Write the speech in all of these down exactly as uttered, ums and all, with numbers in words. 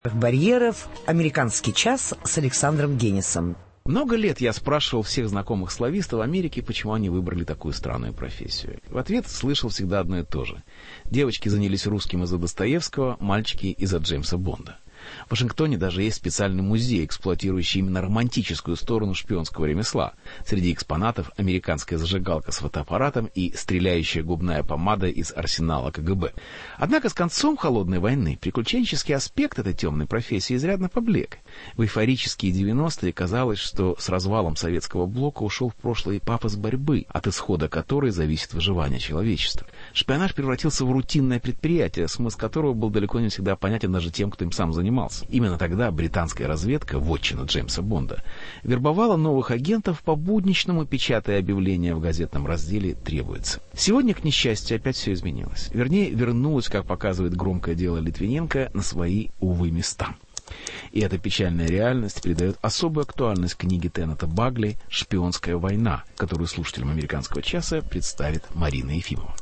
Барьеров. Американский час с Александром Генисом. Много лет я спрашивал всех знакомых славистов Америки, почему они выбрали такую странную профессию. В ответ слышал всегда одно и то же. Девочки занялись русским из-за Достоевского, мальчики из-за Джеймса Бонда. В Вашингтоне даже есть специальный музей, эксплуатирующий именно романтическую сторону шпионского ремесла. Среди экспонатов американская зажигалка с фотоаппаратом и стреляющая губная помада из арсенала КГБ. Однако с концом Холодной войны приключенческий аспект этой темной профессии изрядно поблек. В эйфорические девяностые казалось, что с развалом советского блока ушел в прошлое пафос борьбы, от исхода которой зависит выживание человечества. Шпионаж превратился в рутинное предприятие, смысл которого был далеко не всегда понятен даже тем, кто им сам занимался. Именно тогда британская разведка, вотчина Джеймса Бонда, вербовала новых агентов по будничному, печатая объявления в газетном разделе «Требуется». Сегодня, к несчастью, опять все изменилось. Вернее, вернулось, как показывает громкое дело Литвиненко, на свои, увы, места. И эта печальная реальность придает особую актуальность книге Теннета Багли «Шпионская война», которую слушателям «Американского часа» представит Марина Ефимова.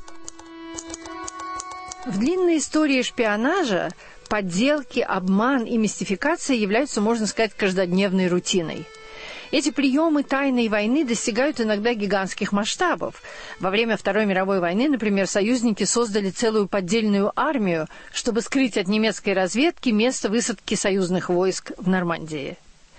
В длинной истории шпионажа подделки, обман и мистификация являются, можно сказать, каждодневной рутиной. Эти приемы тайной войны достигают иногда гигантских масштабов. Во время Второй мировой войны, например, союзники создали целую поддельную армию, чтобы скрыть от немецкой разведки место высадки союзных войск в Нормандии.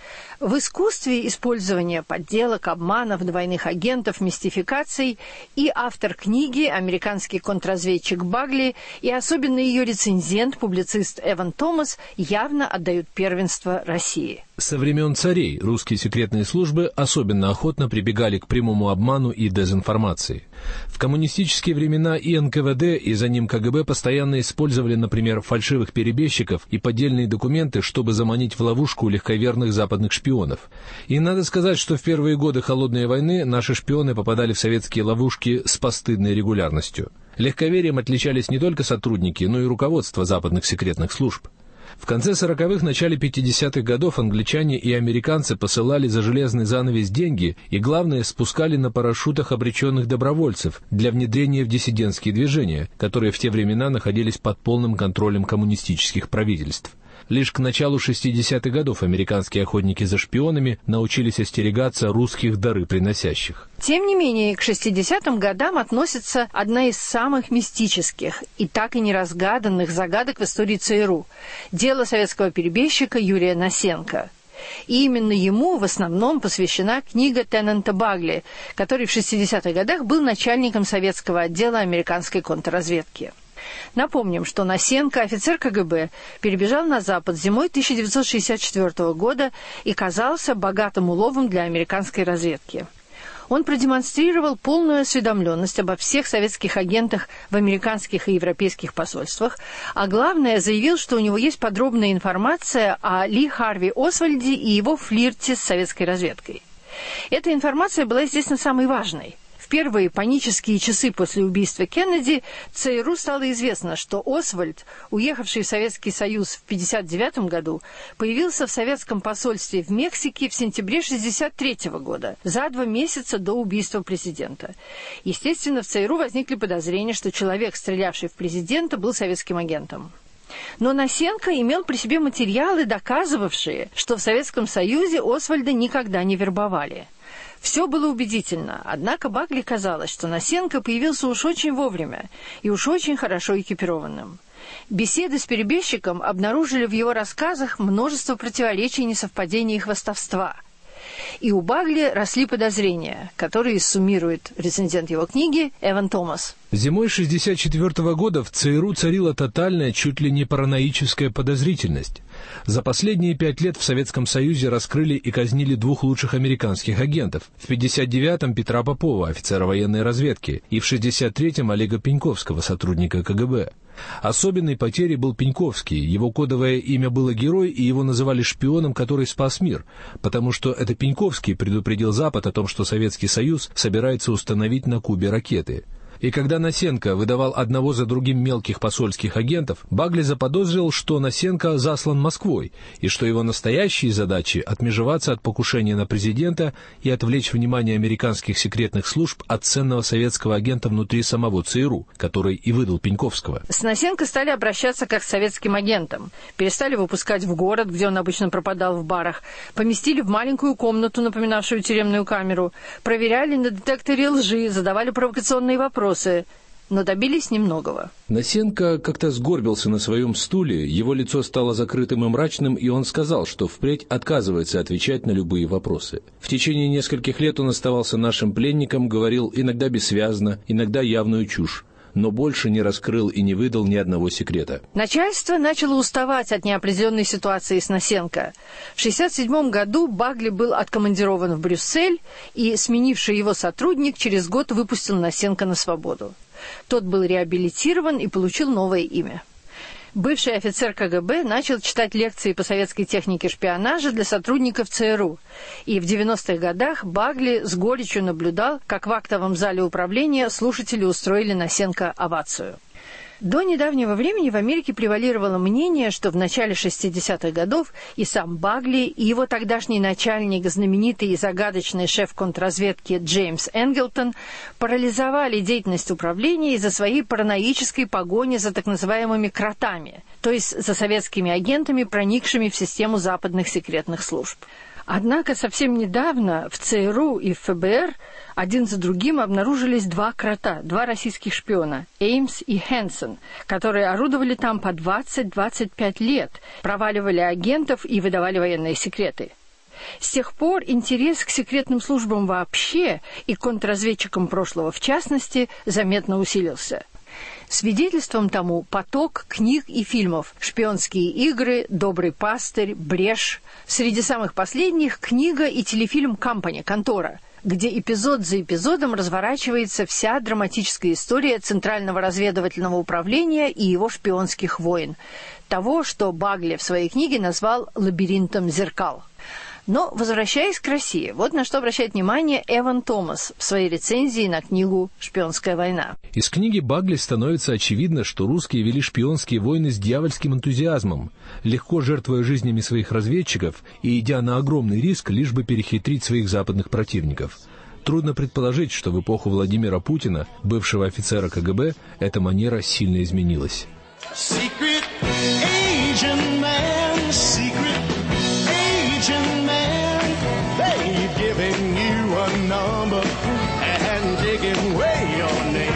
В искусстве использования подделок, обманов, двойных агентов, мистификаций и автор книги, американский контрразведчик Багли, и особенно ее рецензент, публицист Эван Томас, явно отдают первенство России. Со времен царей русские секретные службы особенно охотно прибегали к прямому обману и дезинформации. В коммунистические времена и эн ка вэ дэ, и за ним ка гэ бэ постоянно использовали, например, фальшивых перебежчиков и поддельные документы, чтобы заманить в ловушку легковерных западных шпионов. И надо сказать, что в первые годы Холодной войны наши шпионы попадали в советские ловушки с постыдной регулярностью. Легковерием отличались не только сотрудники, но и руководство западных секретных служб. В конце сороковых, начале пятидесятых годов англичане и американцы посылали за железный занавес деньги и, главное, спускали на парашютах обреченных добровольцев для внедрения в диссидентские движения, которые в те времена находились под полным контролем коммунистических правительств. Лишь к началу шестидесятых годов американские охотники за шпионами научились остерегаться русских дары приносящих. Тем не менее, к шестидесятым годам относится одна из самых мистических и так и неразгаданных загадок в истории цэ эр у – дело советского перебежчика Юрия Насенко. И именно ему в основном посвящена книга Теннета Багли, который в шестидесятых годах был начальником советского отдела американской контрразведки. Напомним, что Насенко, офицер ка гэ бэ, перебежал на Запад зимой тысяча девятьсот шестьдесят четвёртого года и казался богатым уловом для американской разведки. Он продемонстрировал полную осведомленность обо всех советских агентах в американских и европейских посольствах, а главное, заявил, что у него есть подробная информация о Ли Харви Освальде и его флирте с советской разведкой. Эта информация была, естественно, самой важной. В первые панические часы после убийства Кеннеди цэ эр у стало известно, что Освальд, уехавший в Советский Союз в пятьдесят девятом году, появился в советском посольстве в Мексике в сентябре шестьдесят третьего года, за два месяца до убийства президента. Естественно, в цэ эр у возникли подозрения, что человек, стрелявший в президента, был советским агентом. Но Насенко имел при себе материалы, доказывавшие, что в Советском Союзе Освальда никогда не вербовали. Все было убедительно, однако Багли казалось, что Насенко появился уж очень вовремя и уж очень хорошо экипированным. Беседы с перебежчиком обнаружили в его рассказах множество противоречий, несовпадений и хвастовства. И у Багли росли подозрения, которые суммирует рецензент его книги Эван Томас. Зимой шестьдесят четвёртого года в цэ эр у царила тотальная, чуть ли не параноическая подозрительность. За последние пять лет в Советском Союзе раскрыли и казнили двух лучших американских агентов. В пятьдесят девятом Петра Попова, офицера военной разведки, и в шестьдесят третьем Олега Пеньковского, сотрудника ка гэ бэ. Особенной потерей был Пеньковский. Его кодовое имя было «Герой», и его называли шпионом, который спас мир, потому что это Пеньковский предупредил Запад о том, что Советский Союз собирается установить на Кубе ракеты. И когда Насенко выдавал одного за другим мелких посольских агентов, Багли заподозрил, что Насенко заслан Москвой, и что его настоящие задачи — отмежеваться от покушения на президента и отвлечь внимание американских секретных служб от ценного советского агента внутри самого ЦРУ, который и выдал Пеньковского. С Насенко стали обращаться как с советским агентом. Перестали выпускать в город, где он обычно пропадал в барах, поместили в маленькую комнату, напоминавшую тюремную камеру, проверяли на детекторе лжи, задавали провокационные вопросы, но добились немногого. Насенко как-то сгорбился на своем стуле, его лицо стало закрытым и мрачным, и он сказал, что впредь отказывается отвечать на любые вопросы. В течение нескольких лет он оставался нашим пленником, говорил иногда бессвязно, иногда явную чушь, но больше не раскрыл и не выдал ни одного секрета. Начальство начало уставать от неопределенной ситуации с Насенко. В шестьдесят седьмом году Багли был откомандирован в Брюссель, и сменивший его сотрудник через год выпустил Насенко на свободу. Тот был реабилитирован и получил новое имя. Бывший офицер КГБ начал читать лекции по советской технике шпионажа для сотрудников ЦРУ. И в девяностых годах Багли с горечью наблюдал, как в актовом зале управления слушатели устроили Насенко овацию. До недавнего времени в Америке превалировало мнение, что в начале шестидесятых годов и сам Багли, и его тогдашний начальник, знаменитый и загадочный шеф контрразведки Джеймс Энглтон, парализовали деятельность управления из-за своей параноической погони за так называемыми «кротами», то есть за советскими агентами, проникшими в систему западных секретных служб. Однако совсем недавно в ЦРУ и в ФБР один за другим обнаружились два крота, два российских шпиона, Эймс и Хэнсон, которые орудовали там по двадцать-двадцать пять лет, проваливали агентов и выдавали военные секреты. С тех пор интерес к секретным службам вообще и контрразведчикам прошлого в частности заметно усилился. Свидетельством тому поток книг и фильмов «Шпионские игры», «Добрый пастырь», «Брешь». Среди самых последних книга и телефильм «Компани», «Контора», где эпизод за эпизодом разворачивается вся драматическая история Центрального разведывательного управления и его шпионских войн, того, что Багли в своей книге назвал «лабиринтом зеркал». Но, возвращаясь к России, вот на что обращает внимание Эван Томас в своей рецензии на книгу «Шпионская война». Из книги Багли становится очевидно, что русские вели шпионские войны с дьявольским энтузиазмом, легко жертвуя жизнями своих разведчиков и идя на огромный риск, лишь бы перехитрить своих западных противников. Трудно предположить, что в эпоху Владимира Путина, бывшего офицера КГБ, эта манера сильно изменилась. Secret agent man, secret agent man, they've given you a number and taken away your name.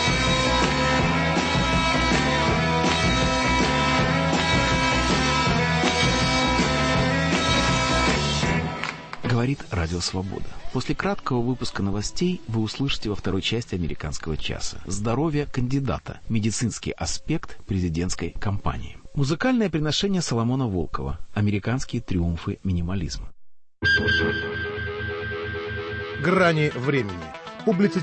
Говорит Радио Свобода. После краткого выпуска новостей вы услышите во второй части «Американского часа» «Здоровье кандидата. Медицинский аспект президентской кампании». Музыкальное приношение Соломона Волкова. Американские триумфы минимализма. Грани времени. Публицистический